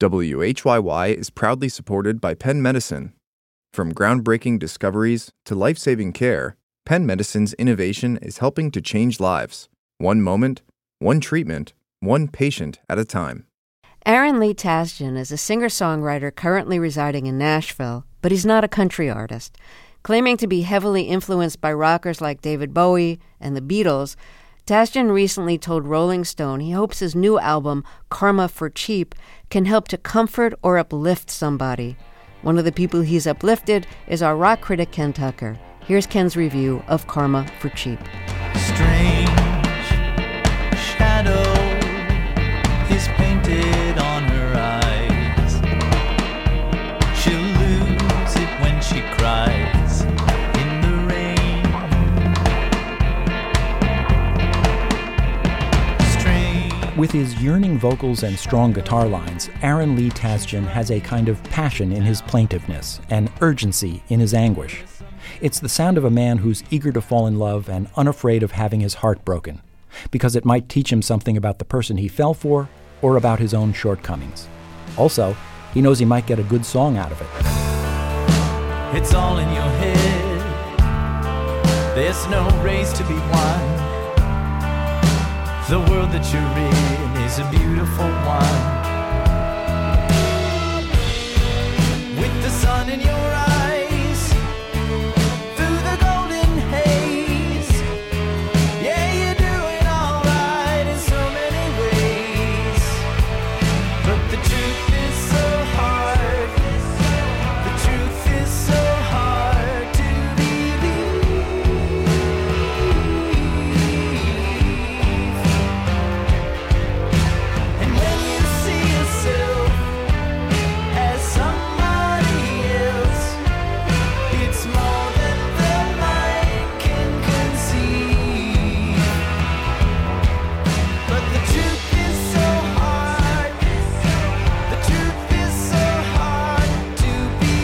WHYY is proudly supported by Penn Medicine. From groundbreaking discoveries to life-saving care, Penn Medicine's innovation is helping to change lives. One moment, one treatment, one patient at a time. Aaron Lee Tasjan is a singer-songwriter currently residing in Nashville, but he's not a country artist. Claiming to be heavily influenced by rockers like David Bowie and the Beatles, Tasjan recently told Rolling Stone he hopes his new album, Karma for Cheap, can help to comfort or uplift somebody. One of the people he's uplifted is our rock critic Ken Tucker. Here's Ken's review of Karma for Cheap. Strange shadow is painted on her eyes. She'll lose it when she cries in the rain. Strange. With his yearning vocals and strong guitar lines, Aaron Lee Tasjan has a kind of passion in his plaintiveness and urgency in his anguish. It's the sound of a man who's eager to fall in love and unafraid of having his heart broken, because it might teach him something about the person he fell for or about his own shortcomings. Also, he knows he might get a good song out of it. It's all in your head. There's no race to be won. The world that you're in is a beautiful one. With the sun in your eyes, through the golden haze. Yeah, you're doing all right in so many ways. But the truth is so hard. The truth is so hard to believe. And when you see yourself as somebody else, it's more than the mind can conceive. But the truth is so hard. The truth is so hard to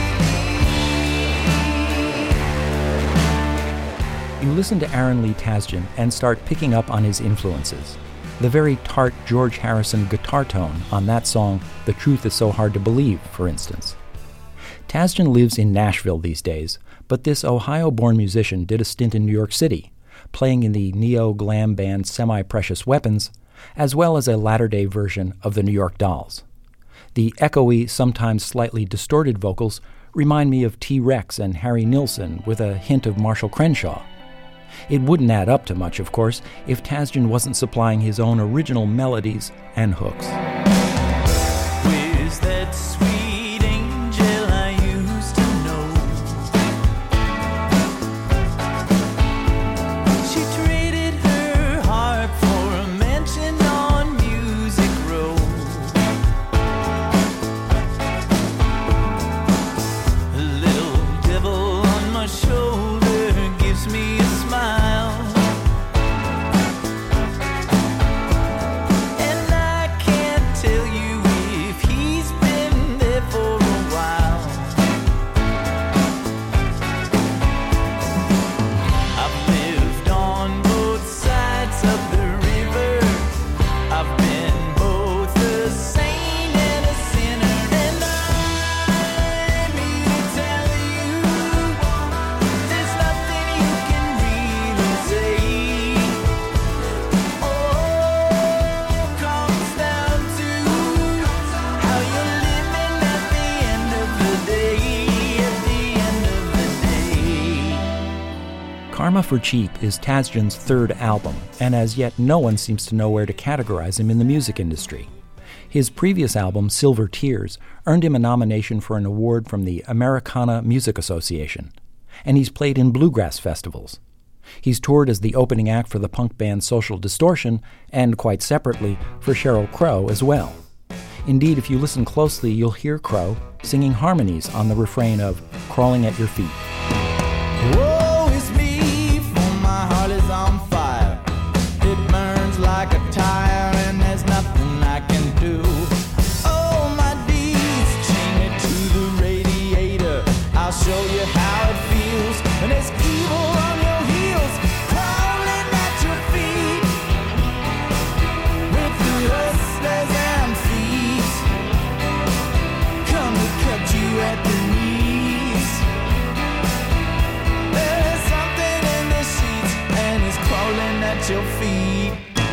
believe. You listen to Aaron Lee Tasjan and start picking up on his influences. The very tart George Harrison guitar tone on that song, The Truth Is So Hard to Believe, for instance. Tasjan lives in Nashville these days, but this Ohio-born musician did a stint in New York City, playing in the neo-glam band Semi-Precious Weapons, as well as a latter-day version of the New York Dolls. The echoey, sometimes slightly distorted vocals remind me of T-Rex and Harry Nilsson with a hint of Marshall Crenshaw. It wouldn't add up to much, of course, if Tasjan wasn't supplying his own original melodies and hooks. Where's that sweet angel I used to know? She traded her heart for a mansion on Music Row. A little devil on my shoulder gives me a smile. And I can't tell you if he's been there for a while. I've lived on both sides of the river. I've been both a saint and a sinner. And I'm here to tell you, there's nothing you can really say. All comes down to how you're living at the end of the day. At the end of the day. Karma for Cheap is Tasjan's third album, and as yet no one seems to know where to categorize him in the music industry. His previous album, Silver Tears, earned him a nomination for an award from the Americana Music Association, and he's played in bluegrass festivals. He's toured as the opening act for the punk band Social Distortion, and quite separately, for Sheryl Crow as well. Indeed, if you listen closely, you'll hear Crow singing harmonies on the refrain of Crawling at Your Feet. Woe is me, for my heart is on fire. It burns like a tire, and there's nothing I can do. Oh, my deeds, chain it to the radiator. I'll show you how it feels when there's evil on your heels, crawling at your feet. With the hustlers and thieves, at your feet.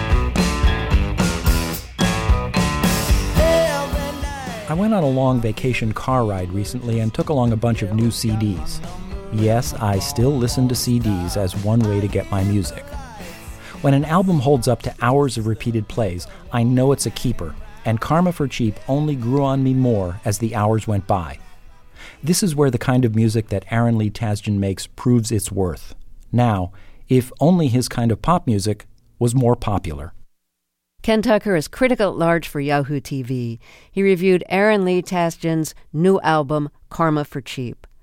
I went on a long vacation car ride recently and took along a bunch of new CDs. Yes, I still listen to CDs as one way to get my music. When an album holds up to hours of repeated plays, I know it's a keeper, and Karma for Cheap only grew on me more as the hours went by. This is where the kind of music that Aaron Lee Tasjan makes proves its worth. Now, if only his kind of pop music was more popular. Ken Tucker is critical at large for Yahoo TV. He reviewed Aaron Lee Tasjan's new album, Karma for Cheap.